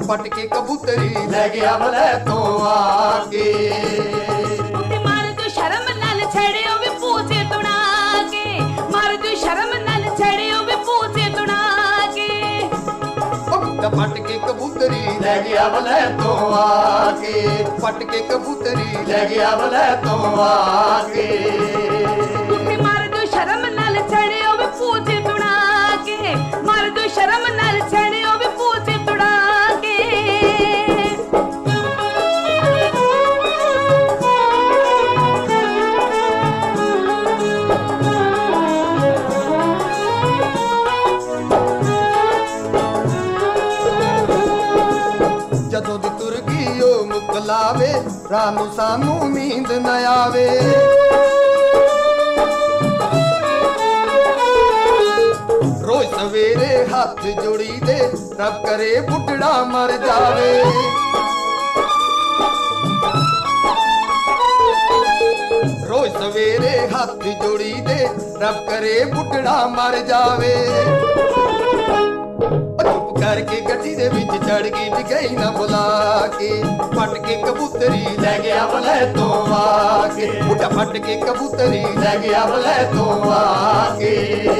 पट के कबूतरी लै गया वलै तो आके। मार जो शर्म नाल छड़ियो वे पूछे तुड़ा के, मार जो शर्म नाल छड़ियो वे पूछे तुड़ा के। पट के कबूतरी लै गया वलै तो आके, पट के कबूतरी लै गया वलै तो आके। मार जो शर्म नाल छड़ियो वे पूछे तुड़ा के, मार जो शर्म नाल छड़ियो वे पूछे तुड़ा के। जदों दी तुर गई ओ मुकलावे, रानू सानू नींद न आवे। रोज सवेरे हाथ जोड़ी दे, रब करे बुढ़ड़ा मर जावे। रोज सवेरे हाथ जोड़ी दे, रब करे बुढ़ड़ा मर जावे। चुप करके गड्डी दे विच चढ़ गई भी गई ना बुला के, फट के कबूतरी लै गया वलै तो आके। बुढ़ा फट के कबूतरी लै गया वलै तो आके।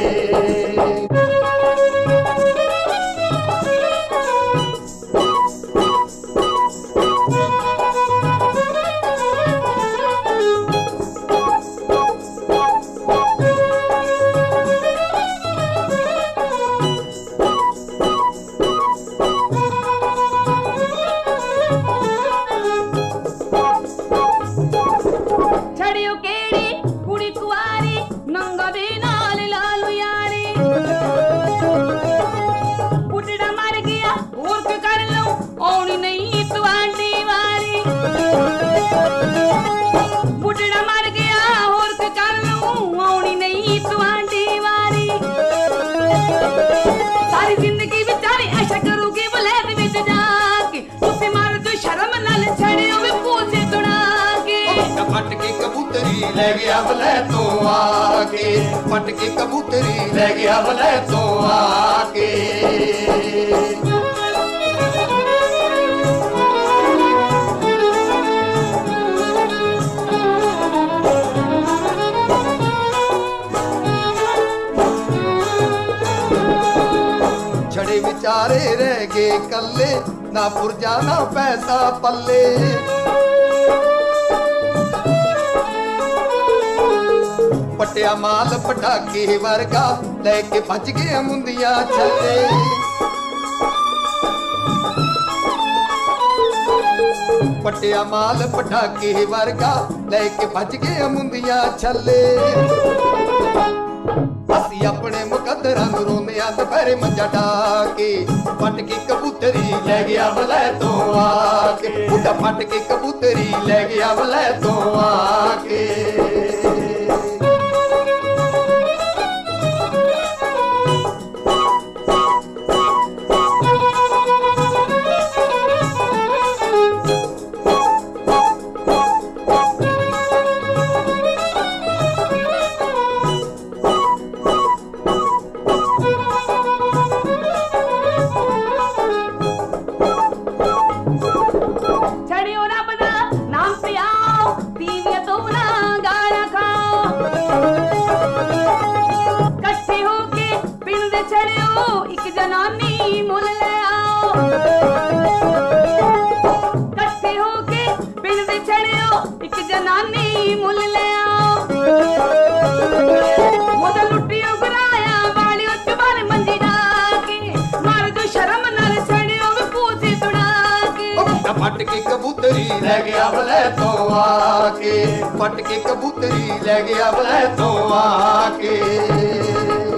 छड़ियो केड़ी कुड़ी कुआरी, नंगा दे नाल लालू यारी। बुढ़ड़ा मर गया और क्या कर लूं, औनी नहीं तुहाडी वारी। बुढ़ड़ा मर गया और क्या कर लूं, औनी नहीं तुहाडी वारी। सारी जिंदगी बेचारी ऐशा करूगी वलैद विच जाके, तुसी मार जो शर्म नाल छड़ियो वे पूछे तुड़ा के। फट के कबूतरी लै गया वलै तो आके, फट के कबूतरी लै गया वलै तो आके। छड़े विचारे रह गए कल्ले, ना पुरजा ना पैसा पल्ले। पटिया माल पटाके वर्गा लेके भज गए मुंदिया छल्ले। पटिया माल पटाके वर्गा लेके भज गए मुंदिया छल्ले। असी अपने मुकद्दरां नूं रोंदे आ दुपहरे मंजा डाके, फट के कबूतरी लै गया वलै तो आके। बुढ़ा फट के कबूतरी लै गया वलै तो आके। छड़ियो रब दा नाम ते आओ, तीविया तो ना गाना खाओ। कट्ठे होके पिंड दे छड़ियो एक जनानी मुल ले आओ। कट्ठे होके पिंड दे छड़ियो एक जनानी मुल ले आओ। मुद लुटियो गुराया वालियो चुबारे मंजी डाके, मार जो शर्म नाल छड़ियो वे पूछे तुड़ा के। फट के कबूतरी लै गया वलै तो आके, फट के कबूतरी लै गया वलै तो आके।